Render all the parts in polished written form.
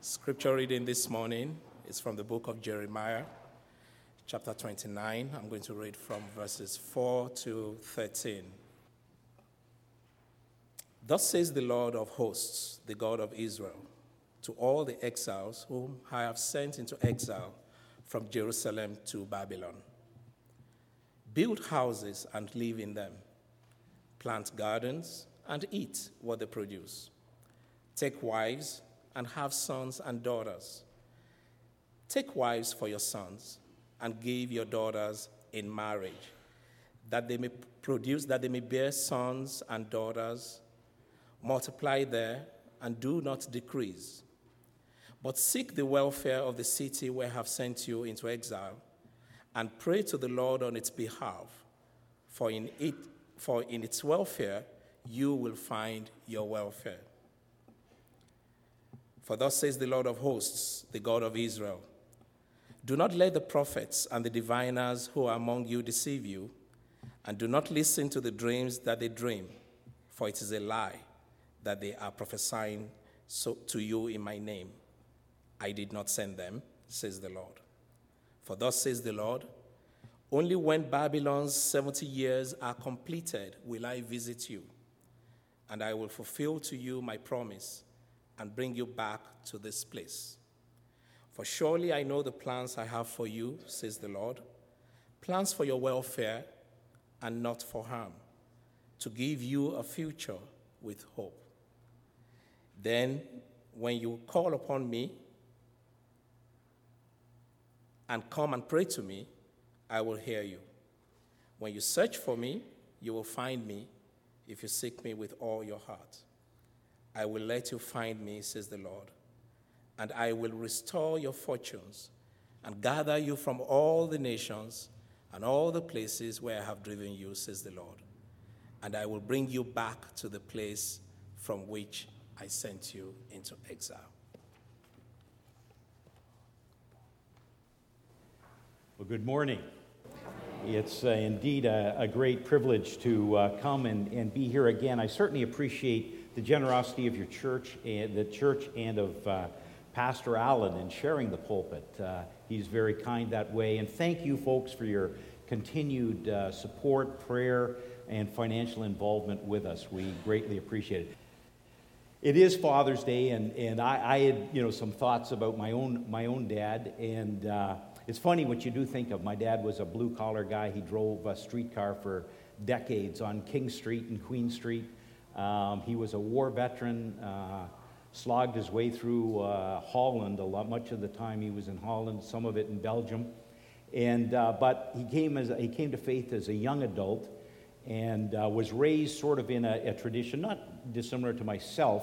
Scripture reading this morning is from the book of Jeremiah, chapter 29. I'm going to read from verses 4 to 13. Thus says the Lord of hosts, the God of Israel, to all the exiles whom I have sent into exile from Jerusalem to Babylon. Build houses and live in them. Plant gardens and eat what they produce. Take wives and have sons and daughters. Take wives for your sons and give your daughters in marriage, that they may bear sons and daughters. Multiply there and do not decrease. But seek the welfare of the city where I have sent you into exile, and pray to the Lord on its behalf, for in its welfare you will find your welfare. For thus says the Lord of hosts, the God of Israel, do not let the prophets and the diviners who are among you deceive you, and do not listen to the dreams that they dream, for it is a lie that they are prophesying to you in my name. I did not send them, says the Lord. For thus says the Lord, only when Babylon's 70 years are completed will I visit you, and I will fulfill to you my promise and bring you back to this place. For surely I know the plans I have for you, says the Lord, plans for your welfare and not for harm, to give you a future with hope. Then, when you call upon me and come and pray to me, I will hear you. When you search for me, you will find me if you seek me with all your heart. I will let you find me, says the Lord, and I will restore your fortunes and gather you from all the nations and all the places where I have driven you, says the Lord, and I will bring you back to the place from which I sent you into exile. Well, good morning. It's indeed a great privilege to come and be here again. I certainly appreciate the generosity of your church and the church and of Pastor Allen in sharing the pulpit. He's very kind that way. And thank you, folks, for your continued support, prayer, and financial involvement with us. We greatly appreciate it. It is Father's Day, and I had some thoughts about my own dad, and it's funny what you do think of. My dad was a blue-collar guy. He drove a streetcar for decades on King Street and Queen Street. He was a war veteran, slogged his way through Holland. Much of the time he was in Holland, some of it in Belgium, and but he came to faith as a young adult, and was raised sort of in a tradition not dissimilar to myself,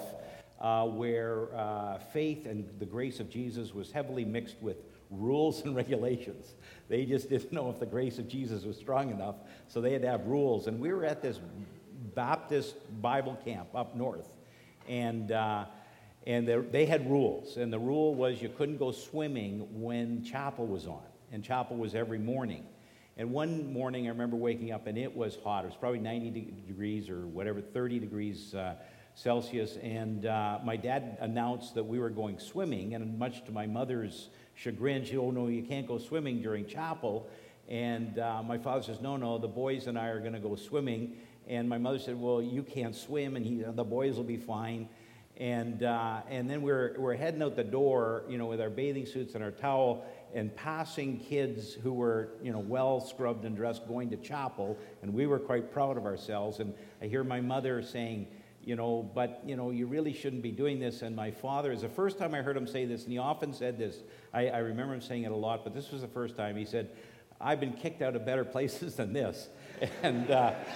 where faith and the grace of Jesus was heavily mixed with rules and regulations. They just didn't know if the grace of Jesus was strong enough, so they had to have rules. And we were at this Baptist Bible camp up north, and they had rules. And the rule was you couldn't go swimming when chapel was on, and chapel was every morning. And one morning I remember waking up, and it was hot. It was probably 90 degrees or whatever, 30 degrees Celsius. And my dad announced that we were going swimming, and much to my mother's chagrin, she said, "Oh, no, you can't go swimming during chapel." And my father says, no, the boys and I are going to go swimming. And my mother said, "Well, you can't swim, and the boys will be fine." And then we're heading out the door, with our bathing suits and our towel, and passing kids who were, well scrubbed and dressed, going to chapel, and we were quite proud of ourselves. And I hear my mother saying, but you really shouldn't be doing this. And my father, is the first time I heard him say this, and he often said this. I remember him saying it a lot, but this was the first time. He said, "I've been kicked out of better places than this." And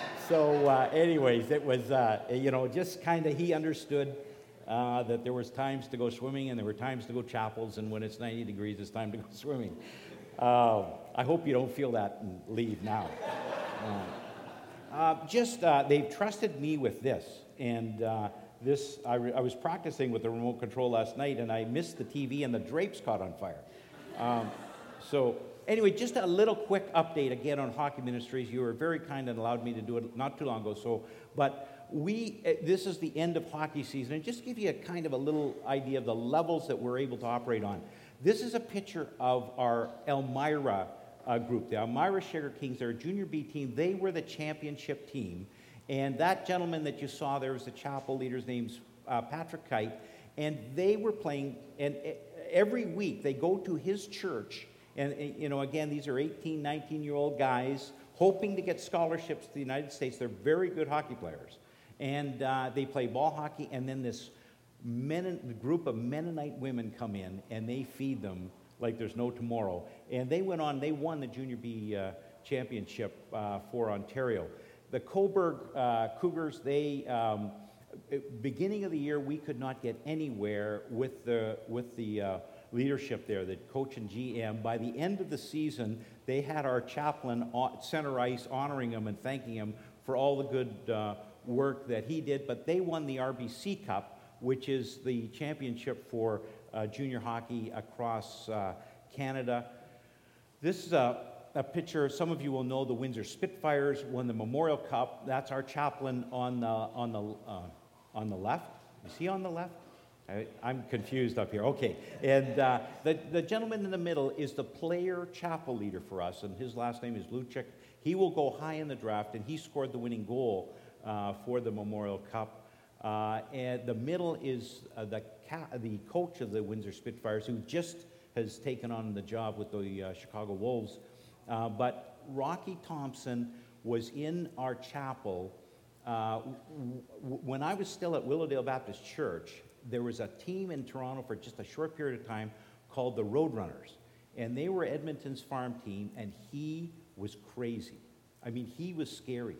anyways, it was, just kind of, he understood that there was times to go swimming and there were times to go chapels, and when it's 90 degrees, it's time to go swimming. I hope you don't feel that and leave now. They've trusted me with this, and I was practicing with the remote control last night, and I missed the TV, and the drapes caught on fire. Anyway, just a little quick update again on Hockey Ministries. You were very kind and allowed me to do it not too long ago. But this is the end of hockey season. And just to give you a kind of a little idea of the levels that we're able to operate on. This is a picture of our Elmira group. The Elmira Sugar Kings, they're a junior B team. They were the championship team. And that gentleman that you saw there was the chapel leader's name's Patrick Kite. And they were playing, and every week they go to his church. And, again, these are 18, 19-year-old guys hoping to get scholarships to the United States. They're very good hockey players. And they play ball hockey, and then this group of Mennonite women come in, and they feed them like there's no tomorrow. And they went on, they won the Junior B championship for Ontario. The Coburg Cougars, beginning of the year, we could not get anywhere with the leadership there, the coach and GM. By the end of the season, they had our chaplain center ice honoring him and thanking him for all the good work that he did. But they won the RBC Cup, which is the championship for junior hockey across Canada. This is a picture. Some of you will know the Windsor Spitfires won the Memorial Cup. That's our chaplain on the left. Is he on the left? I'm confused up here. Okay. And the gentleman in the middle is the player chapel leader for us, and his last name is Luchik. He will go high in the draft, and he scored the winning goal for the Memorial Cup. And the middle is the coach of the Windsor Spitfires, who just has taken on the job with the Chicago Wolves. But Rocky Thompson was in our chapel when I was still at Willowdale Baptist Church. There was a team in Toronto for just a short period of time called the Roadrunners. And they were Edmonton's farm team, and he was crazy. I mean, he was scary.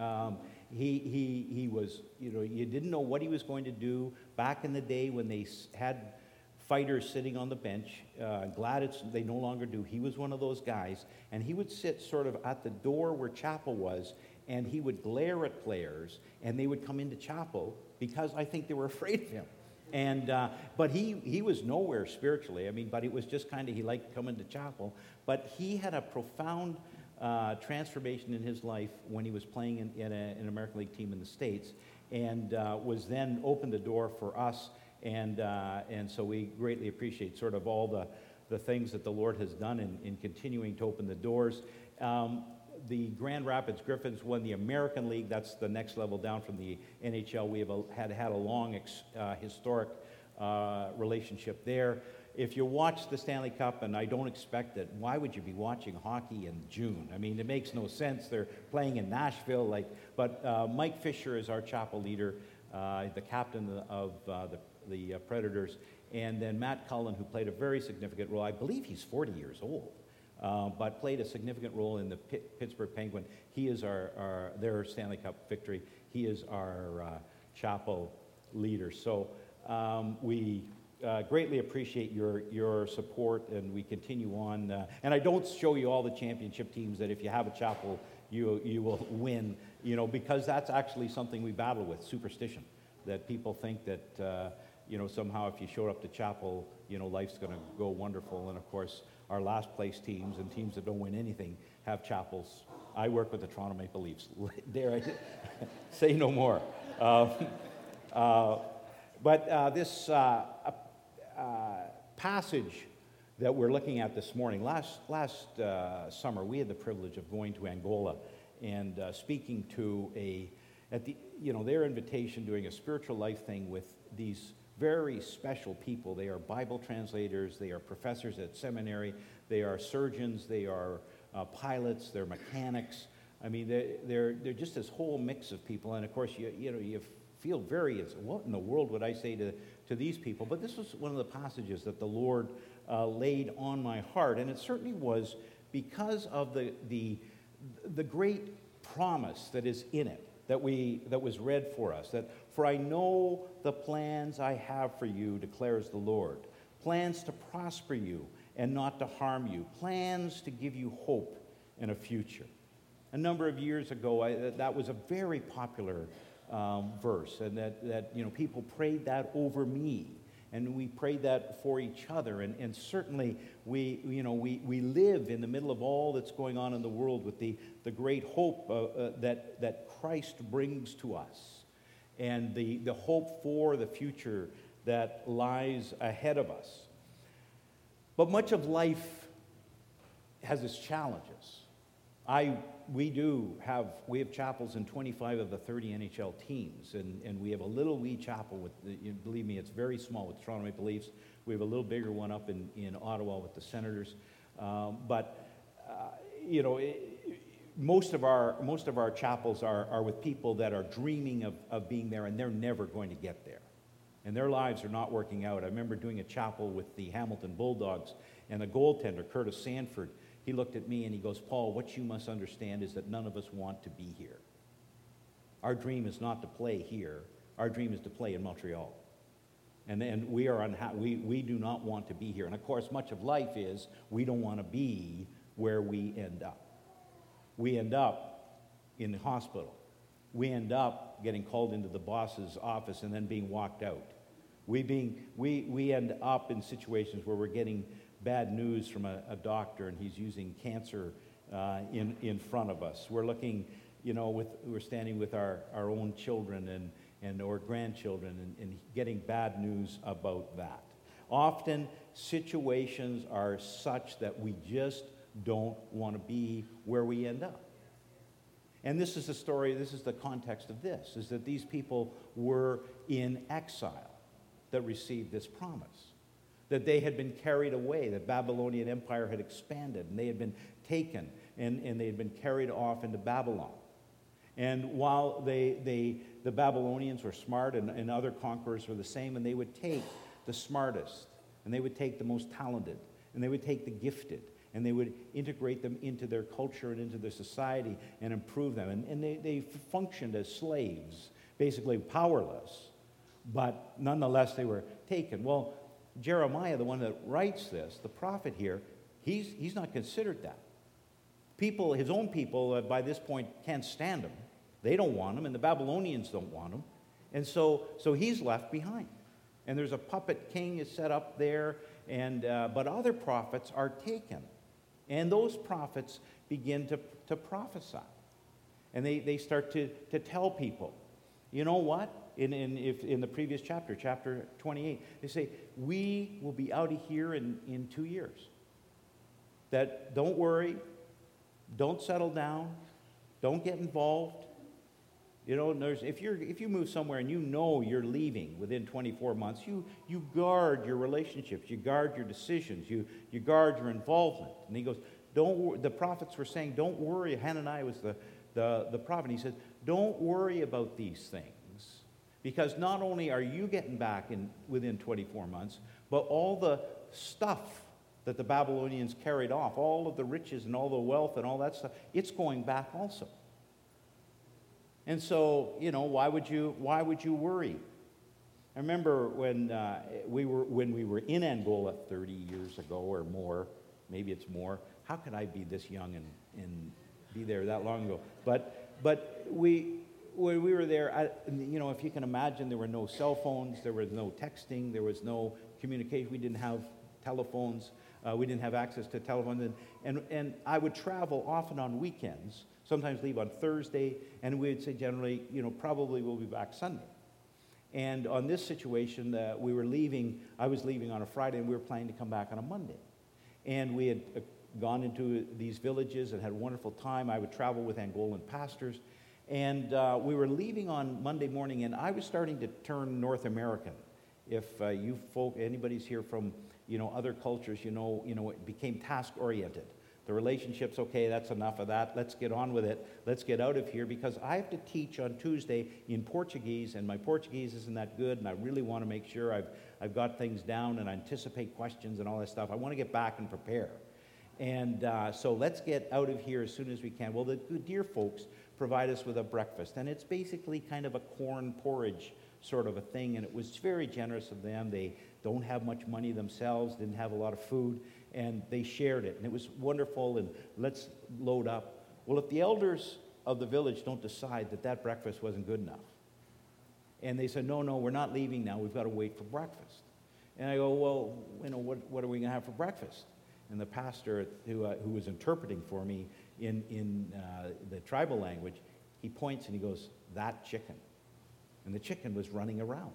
He was, you didn't know what he was going to do. Back in the day when they had fighters sitting on the bench, glad they no longer do. He was one of those guys, and he would sit sort of at the door where chapel was, and he would glare at players, and they would come into chapel because I think they were afraid of him. And but he was nowhere spiritually. I mean, but it was just kind of, he liked coming to chapel. But he had a profound transformation in his life when he was playing in an American League team in the States, and was then opened the door for us. And so we greatly appreciate sort of all the things that the Lord has done in continuing to open the doors. The Grand Rapids Griffins won the American League. That's the next level down from the NHL. We have had a long historic relationship there. If you watch the Stanley Cup, and I don't expect it, why would you be watching hockey in June? I mean, it makes no sense. They're playing in Nashville. But Mike Fisher is our chapel leader, the captain of the Predators, and then Matt Cullen, who played a very significant role. I believe he's 40 years old. But played a significant role in the Pittsburgh Penguin. He is their Stanley Cup victory. He is our chapel leader. So we greatly appreciate your support, and we continue on. And I don't show you all the championship teams that if you have a chapel, you will win, because that's actually something we battle with, superstition, that people think that, somehow if you showed up to chapel, life's going to go wonderful. And of course, our last place teams and teams that don't win anything have chapels. I work with the Toronto Maple Leafs. Dare I say no more. But this passage that we're looking at this morning, last summer, we had the privilege of going to Angola and speaking to their invitation, doing a spiritual life thing with these very special people. They are Bible translators, they are professors at seminary, they are surgeons, they are pilots, they're mechanics. I mean, they're just this whole mix of people. And of course, you feel what in the world would I say to these people? But this was one of the passages that the Lord laid on my heart, and it certainly was because of the great promise that is in it. That was read for us, that for I know the plans I have for you, declares the Lord, plans to prosper you and not to harm you, plans to give you hope and a future. A number of years ago, that was a very popular verse, and that people prayed that over me, and we prayed that for each other, and certainly we live in the middle of all that's going on in the world with the great hope that Christ brings to us. and the hope for the future that lies ahead of us. But much of life has its challenges. We have chapels in 25 of the 30 NHL teams, and we have a little wee chapel with, believe me, it's very small with the Toronto Maple Leafs. We have a little bigger one up in Ottawa with the Senators. Most of our chapels are with people that are dreaming of being there, and they're never going to get there. And their lives are not working out. I remember doing a chapel with the Hamilton Bulldogs, and the goaltender, Curtis Sanford, he looked at me and he goes, "Paul, what you must understand is that none of us want to be here. Our dream is not to play here. Our dream is to play in Montreal. And we are we do not want to be here." And of course, much of life is we don't want to be where we end up. We end up in the hospital. We end up getting called into the boss's office and then being walked out. We end up in situations where we're getting bad news from a doctor and he's using cancer in front of us. We're looking, we're standing with our own children and or grandchildren and getting bad news about that. Often situations are such that we just don't want to be where we end up. And this is the story, this is the context of this, is that these people were in exile that received this promise. That they had been carried away, the Babylonian Empire had expanded, and they had been taken, and they had been carried off into Babylon. And while the Babylonians were smart, and other conquerors were the same, and they would take the smartest, and they would take the most talented, and they would take the gifted, and they would integrate them into their culture and into their society and improve them. And they functioned as slaves, basically powerless, but nonetheless they were taken. Well, Jeremiah, the one that writes this, the prophet here, he's not considered that. People, his own people, by this point can't stand him. They don't want him, and the Babylonians don't want him. And so he's left behind. And there's a puppet king is set up there, but other prophets are taken. And those prophets begin to prophesy. And they start to tell people, you know what? In the previous chapter 28, they say, we will be out of here in 2 years. That don't worry, don't settle down, don't get involved. If you move somewhere and you're leaving within 24 months, you guard your relationships, you guard your decisions, you guard your involvement. And he goes, the prophets were saying, don't worry. Hananiah was the prophet. He said, don't worry about these things, because not only are you getting back within 24 months, but all the stuff that the Babylonians carried off, all of the riches and all the wealth and all that stuff, it's going back also. And so, why would you worry? I remember when we were in Angola 30 years ago or more, maybe it's more. How could I be this young and be there that long ago? But when we were there, if you can imagine, there were no cell phones, there was no texting, there was no communication. We didn't have telephones. We didn't have access to telephones. And I would travel often on weekends, sometimes leave on Thursday, and we would say generally, probably we'll be back Sunday. And on this situation, I was leaving on a Friday, and we were planning to come back on a Monday. And we had gone into these villages and had a wonderful time. I would travel with Angolan pastors. And we were leaving on Monday morning, and I was starting to turn North American. If anybody's here from other cultures, it became task-oriented. The relationships, okay, that's enough of that. Let's get on with it. Let's get out of here, because I have to teach on Tuesday in Portuguese, and my Portuguese isn't that good, and I really want to make sure I've got things down and I anticipate questions and all that stuff. I want to get back and prepare. And so let's get out of here as soon as we can. Well, the dear folks provide us with a breakfast, and it's basically kind of a corn porridge sort of a thing, and it was very generous of them. They don't have much money themselves, didn't have a lot of food, and they shared it, and it was wonderful, and let's load up. Well, if the elders of the village don't decide that breakfast wasn't good enough, and they said, no, we're not leaving now, we've got to wait for breakfast. And I go, well, what are we going to have for breakfast? And the pastor who was interpreting for me in the tribal language, he points and he goes, that chicken. and the chicken was running around.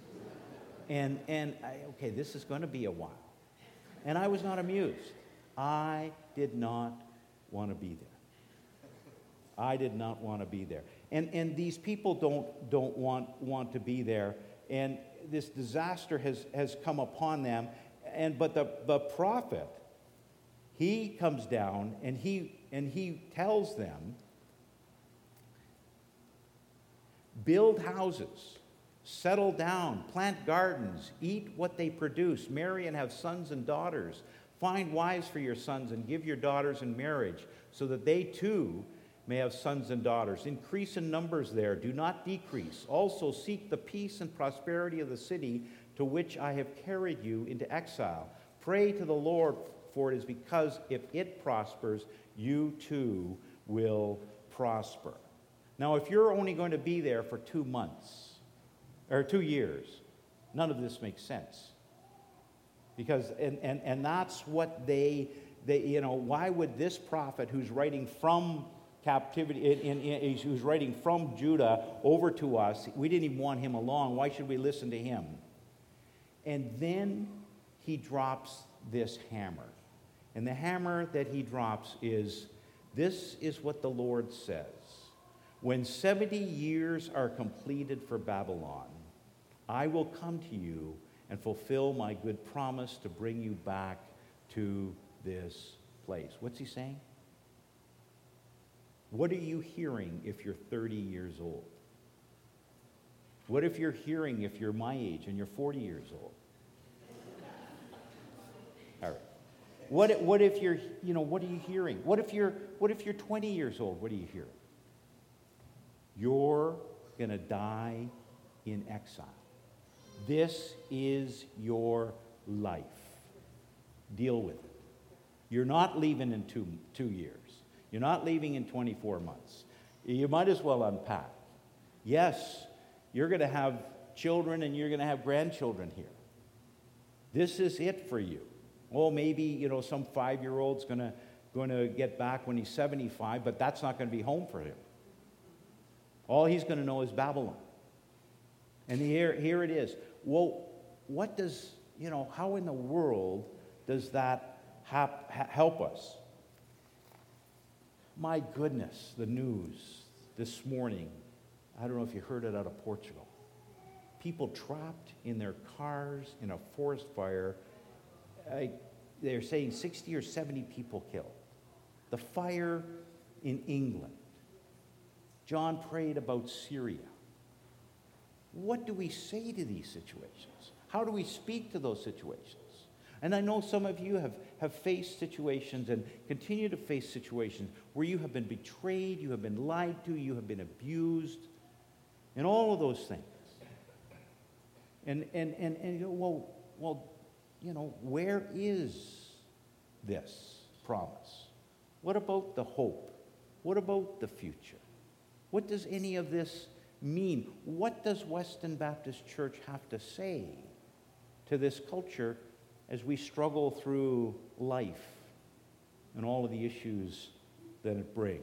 Okay, this is going to be a while. And I was not amused. I did not want to be there. I did not want to be there. And these people don't want to be there. And this disaster has come upon them. But the prophet, he comes down and he tells them, build houses, settle down, plant gardens, eat what they produce, marry and have sons and daughters, find wives for your sons and give your daughters in marriage, so that they too may have sons and daughters. Increase in numbers there, do not decrease. Also seek the peace and prosperity of the city to which I have carried you into exile. Pray to the Lord, for it is because if it prospers, you too will prosper. Now, if you're only going to be there for 2 months, or 2 years, none of this makes sense. Because, and that's what they why would this prophet who's writing from captivity, who's writing from Judah over to us, we didn't even want him along, why should we listen to him? And then he drops this hammer. And the hammer that he drops is, this is what the Lord says. When 70 years are completed for Babylon, I will come to you and fulfill my good promise to bring you back to this place. What's he saying? What are you hearing if you're 30 years old? What if you're hearing if you're my age and you're 40 years old? All right. What if you're, what are you hearing? What if you're 20 years old? What are you hearing? You're going to die in exile. This is your life. Deal with it. You're not leaving in two years. You're not leaving in 24 months. You might as well unpack. Yes, you're going to have children and you're going to have grandchildren here. This is it for you. Well, maybe, some 5-year-old's going to get back when he's 75, but that's not going to be home for him. All he's going to know is Babylon. And here it is. Well, what does, how in the world does that help us? My goodness, the news this morning, I don't know if you heard it out of Portugal. People trapped in their cars in a forest fire. They're saying 60 or 70 people killed. The fire in England. John prayed about Syria. What do we say to these situations? How do we speak to those situations? And I know some of you have faced situations and continue to face situations where you have been betrayed, you have been lied to, you have been abused, and all of those things. And where is this promise? What about the hope? What about the future? What does any of this mean? What does Weston Baptist Church have to say to this culture as we struggle through life and all of the issues that it brings?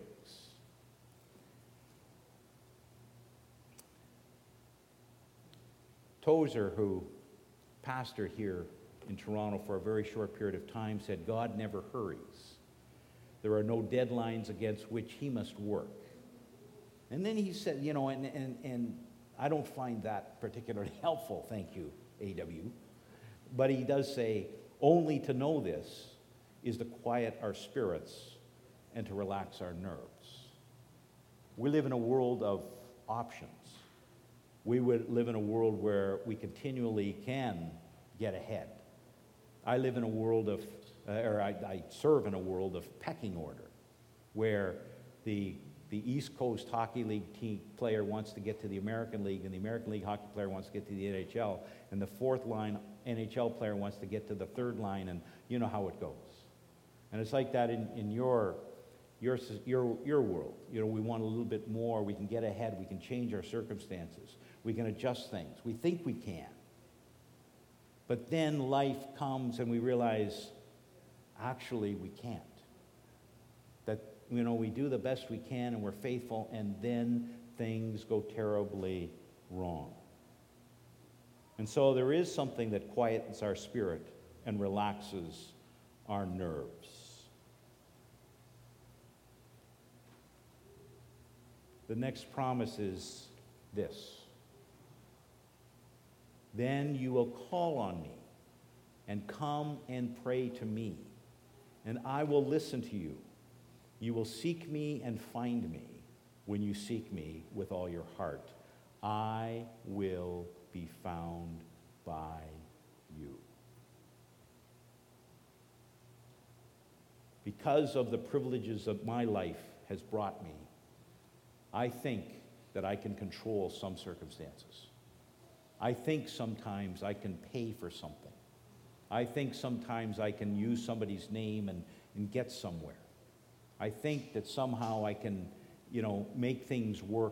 Tozer, who pastored here in Toronto for a very short period of time, said, God never hurries. There are no deadlines against which he must work. And then he said, and I don't find that particularly helpful, thank you, A.W. But he does say, only to know this is to quiet our spirits and to relax our nerves. We live in a world of options. We would live in a world where we continually can get ahead. I live in a world of, I serve in a world of pecking order, where the East Coast Hockey League team player wants to get to the American League, and the American League hockey player wants to get to the NHL, and the fourth line NHL player wants to get to the third line, and you know how it goes. And it's like that in your world. We want a little bit more. We can get ahead. We can change our circumstances. We can adjust things. We think we can. But then life comes and we realize, actually, we can't. That, we do the best we can and we're faithful, and then things go terribly wrong. And so there is something that quietens our spirit and relaxes our nerves. The next promise is this. Then you will call on me and come and pray to me, and I will listen to you. You will seek me and find me when you seek me with all your heart. I will be found by you. Because of the privileges that my life has brought me, I think that I can control some circumstances. I think sometimes I can pay for something. I think sometimes I can use somebody's name and get somewhere. I think that somehow I can, make things work.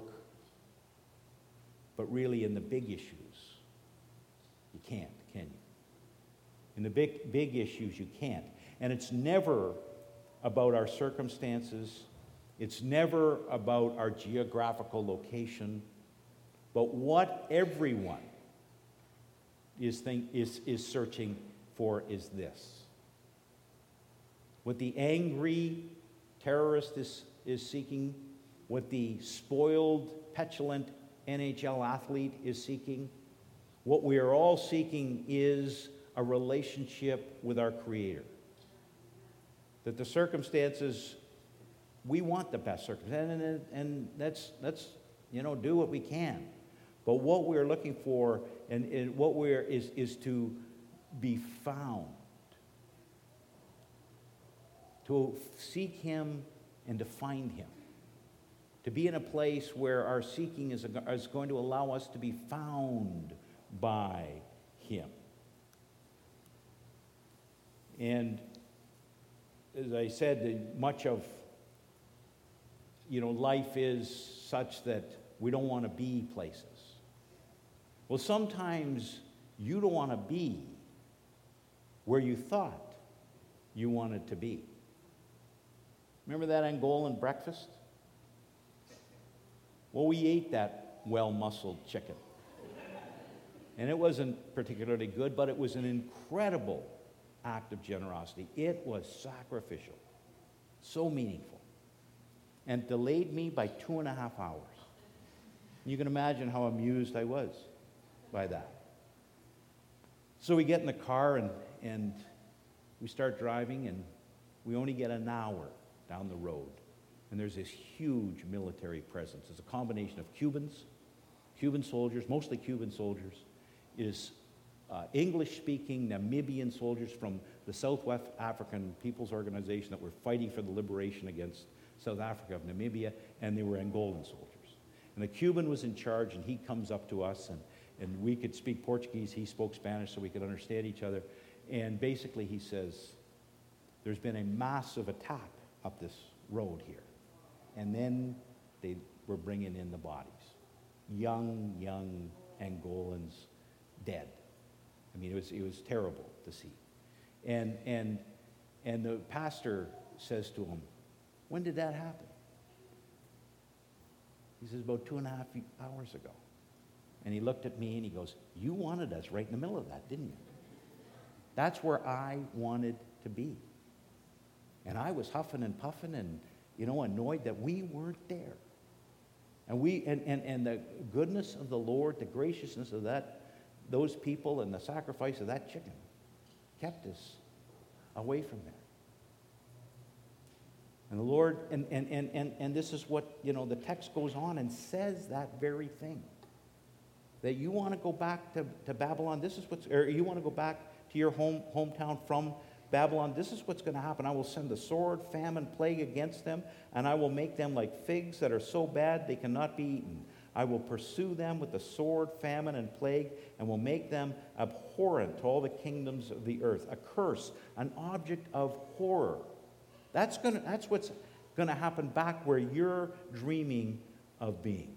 But really, in the big issues, you can't, can you? In the big issues, you can't. And it's never about our circumstances. It's never about our geographical location. But what everyone is searching for is this. What the angry terrorist is seeking, what the spoiled, petulant NHL athlete is seeking, what we are all seeking is a relationship with our Creator. That the circumstances, we want the best circumstances, and let's do what we can. But what we're looking for and what we're is to be found, to seek Him and to find Him, to be in a place where our seeking is going to allow us to be found by Him. And as I said, much of life is such that we don't want to be places. Well, sometimes you don't want to be where you thought you wanted to be. Remember that Angolan breakfast? Well, we ate that well-muscled chicken. And it wasn't particularly good, but it was an incredible act of generosity. It was sacrificial, so meaningful, and delayed me by 2.5 hours. You can imagine how amused I was by that. So we get in the car and we start driving, and we only get an hour down the road. And there's this huge military presence. It's a combination of Cuban soldiers, mostly Cuban soldiers. It is English-speaking Namibian soldiers from the Southwest African People's Organization that were fighting for the liberation against South Africa of Namibia, and they were Angolan soldiers. And the Cuban was in charge, and he comes up to us, and we could speak Portuguese. He spoke Spanish, so we could understand each other. And basically he says, there's been a massive attack up this road here. And then they were bringing in the bodies. Young Angolans dead. I mean, it was terrible to see. And the pastor says to him, when did that happen? He says, about 2.5 hours ago. And he looked at me and he goes, you wanted us right in the middle of that, didn't you? That's where I wanted to be. And I was huffing and puffing and, annoyed that we weren't there. And the goodness of the Lord, the graciousness of those people and the sacrifice of that chicken kept us away from there. And the Lord, and this is what, the text goes on and says that very thing. That you want to go back to Babylon, or you want to go back to your hometown from Babylon, this is what's going to happen. I will send the sword, famine, plague against them, and I will make them like figs that are so bad they cannot be eaten. I will pursue them with the sword, famine, and plague, and will make them abhorrent to all the kingdoms of the earth. A curse, an object of horror. That's what's going to happen back where you're dreaming of being.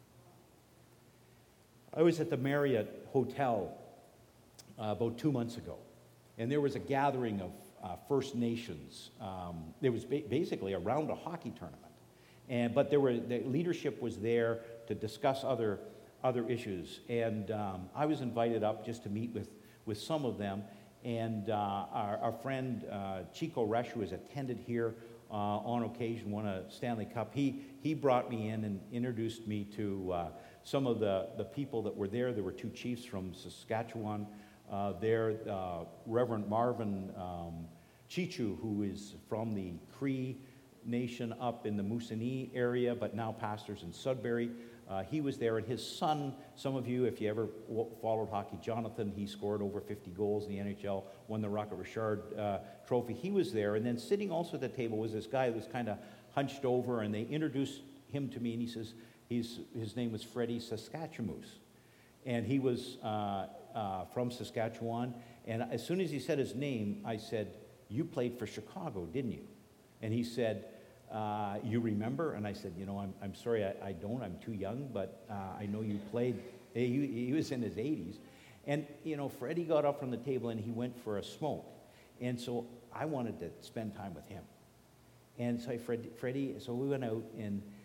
I was at the Marriott Hotel about 2 months ago, and there was a gathering of First Nations. It was basically around a hockey tournament, but the leadership was there to discuss other other issues. And I was invited up just to meet with some of them. And our friend Chico Resch, who has attended here on occasion, won a Stanley Cup, he brought me in and introduced me to some of the people that were there. There were two chiefs from Saskatchewan there, Reverend Marvin Chichu, who is from the Cree Nation up in the Moosonee area, but now pastors in Sudbury. He was there, and his son, some of you, if you ever followed hockey, Jonathan, he scored over 50 goals in the NHL, won the Rocket Richard trophy. He was there, and then sitting also at the table was this guy that was kind of hunched over, and they introduced him to me, and he says his name was Freddie Saskatchemoose, and he was from Saskatchewan. And as soon as he said his name, I said, "You played for Chicago, didn't you?" And he said, "You remember?" And I said, I'm sorry, I don't. I'm too young, but I know you played. He was in his 80s. And, Freddie got up from the table and he went for a smoke. And so I wanted to spend time with him. And so Freddie, so we went out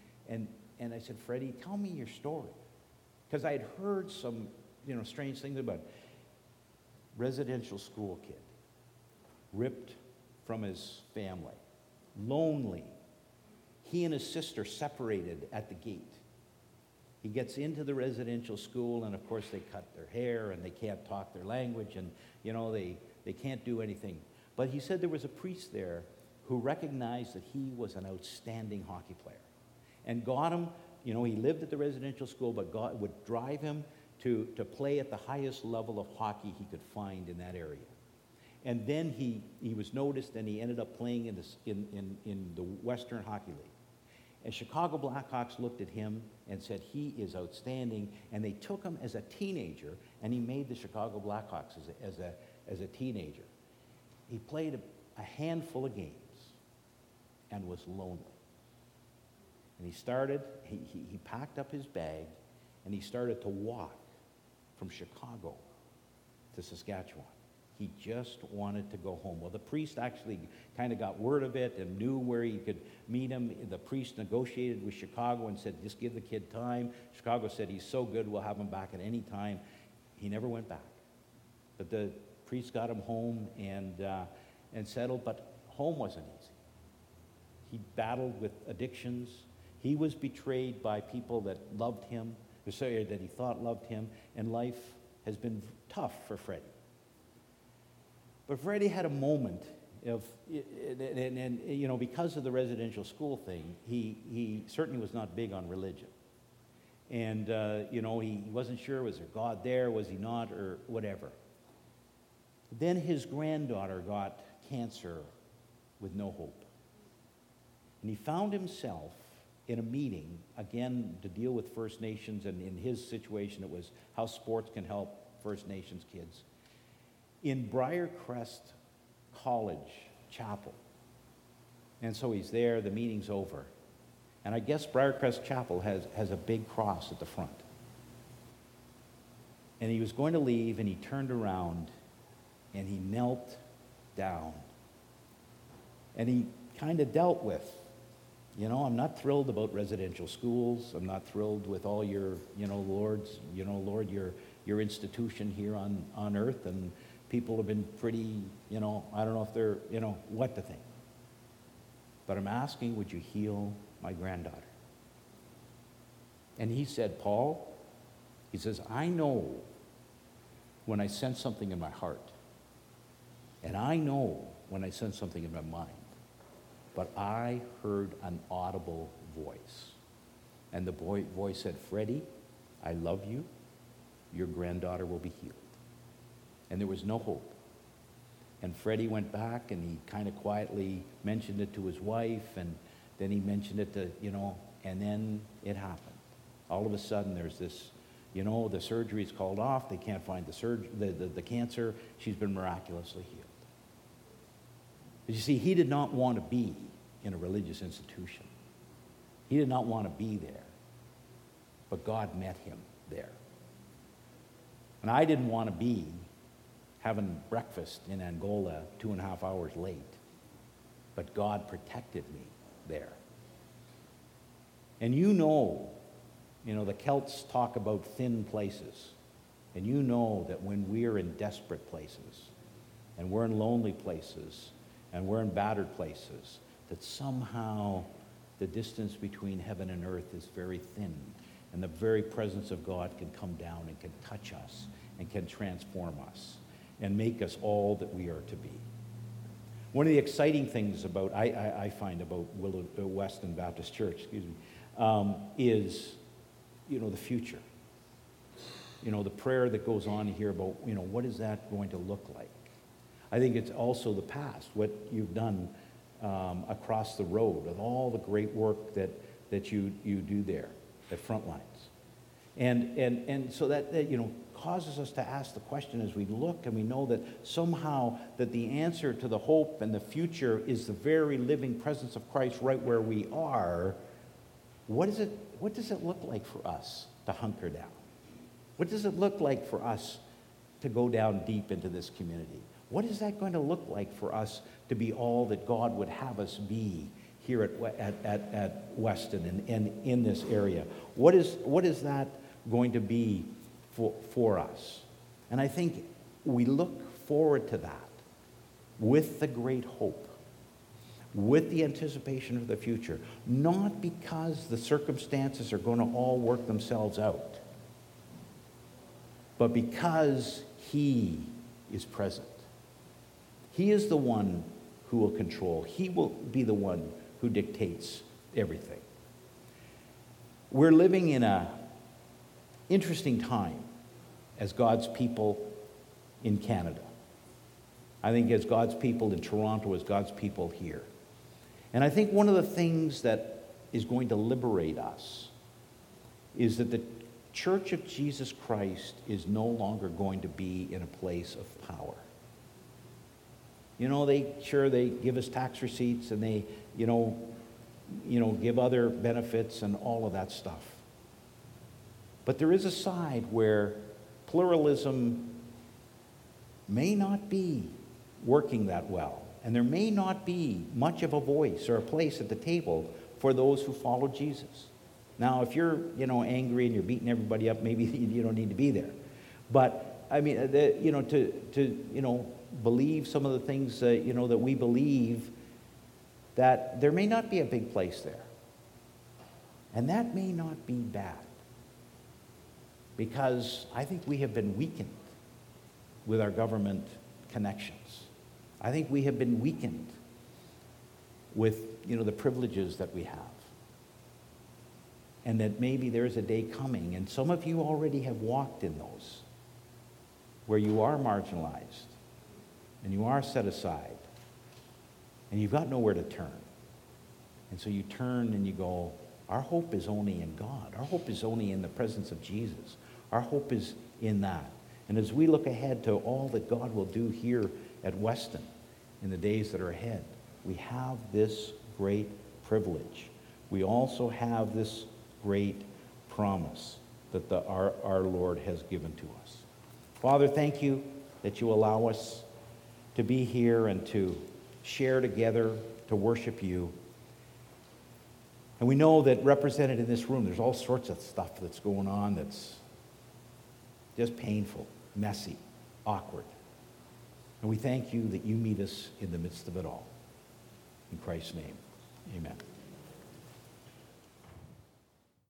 and I said, "Freddie, tell me your story." Because I had heard some, strange things about residential school kid, ripped from his family, lonely. He and his sister separated at the gate. He gets into the residential school, and of course they cut their hair, and they can't talk their language, and they can't do anything. But he said there was a priest there who recognized that he was an outstanding hockey player, and got him. He lived at the residential school, but God would drive him to play at the highest level of hockey he could find in that area. And then he was noticed, and he ended up playing in the Western Hockey League. And Chicago Blackhawks looked at him and said, "He is outstanding." And they took him as a teenager, and he made the Chicago Blackhawks as a teenager. He played a handful of games and was lonely. And he packed up his bag, and he started to walk from Chicago to Saskatchewan. He just wanted to go home. Well, the priest actually kind of got word of it and knew where he could meet him. The priest negotiated with Chicago and said, "Just give the kid time." Chicago said, "He's so good, we'll have him back at any time." He never went back. But the priest got him home and settled, but home wasn't easy. He battled with addictions. He was betrayed by people that loved him, that he thought loved him, and life has been tough for Freddie. But Freddie had a moment of, and because of the residential school thing, he certainly was not big on religion. And, he wasn't sure, was there God there, was he not, or whatever. Then his granddaughter got cancer with no hope. And he found himself in a meeting, again, to deal with First Nations, and in his situation, it was how sports can help First Nations kids, in Briarcrest College Chapel. And so he's there, the meeting's over. And I guess Briarcrest Chapel has a big cross at the front. And he was going to leave, and he turned around, and he knelt down. And he kind of dealt with, I'm not thrilled about residential schools. I'm not thrilled with all your, Lord, your institution here on earth, and people have been pretty, I don't know if they're, what to think. But I'm asking, would you heal my granddaughter? And he said, "Paul," he says, "I know when I sense something in my heart. And I know when I sense something in my mind. But I heard an audible voice. And the voice said, 'Freddie, I love you. Your granddaughter will be healed.'" And there was no hope. And Freddie went back, and he kind of quietly mentioned it to his wife, and then he mentioned it to, and then it happened. All of a sudden, there's this, the surgery's called off. They can't find the cancer. She's been miraculously healed. But you see, he did not want to be in a religious institution. He did not want to be there. But God met him there. And I didn't want to be having breakfast in Angola 2.5 hours late. But God protected me there. And You know, the Celts talk about thin places. And you know that when we're in desperate places, and we're in lonely places, and we're in battered places, that somehow the distance between heaven and earth is very thin, and the very presence of God can come down and can touch us and can transform us and make us all that we are to be. One of the exciting things about I find about Weston Baptist Church, is, you know, the future. You know, the prayer that goes on here about, you know, what is that going to look like? I think it's also the past, what you've done across the road, and all the great work that you do there at Frontlines. And so that, you know, causes us to ask the question as we look, and we know that somehow that the answer to the hope and the future is the very living presence of Christ right where we are. What does it look like for us to hunker down? What does it look like for us to go down deep into this community? What is that going to look like for us to be all that God would have us be here at Weston and in this area? What is that going to be for us? And I think we look forward to that with the great hope, with the anticipation of the future, not because the circumstances are going to all work themselves out, but because He is present. He is the one who will control. He will be the one who dictates everything. We're living in an interesting time as God's people in Canada. I think as God's people in Toronto, as God's people here. And I think one of the things that is going to liberate us is that the Church of Jesus Christ is no longer going to be in a place of power. You know, they give us tax receipts, and they, you know, give other benefits and all of that stuff. But there is a side where pluralism may not be working that well, and there may not be much of a voice or a place at the table for those who follow Jesus. Now, if you're, you know, angry and you're beating everybody up, maybe you don't need to be there. But I mean, you know, to believe some of the things you know that we believe, that there may not be a big place there, and that may not be bad, because I think we have been weakened with our government connections. I think we have been weakened with, you know, the privileges that we have. And that maybe there's a day coming, and some of you already have walked in those, where you are marginalized, and you are set aside, and you've got nowhere to turn. And so you turn and you go, our hope is only in God. Our hope is only in the presence of Jesus. Our hope is in that. And as we look ahead to all that God will do here at Weston in the days that are ahead, we have this great privilege. We also have this great promise that our Lord has given to us. Father, thank you that you allow us to be here and to share together, to worship you. And we know that represented in this room, there's all sorts of stuff that's going on that's just painful, messy, awkward. And we thank you that you meet us in the midst of it all. In Christ's name, amen.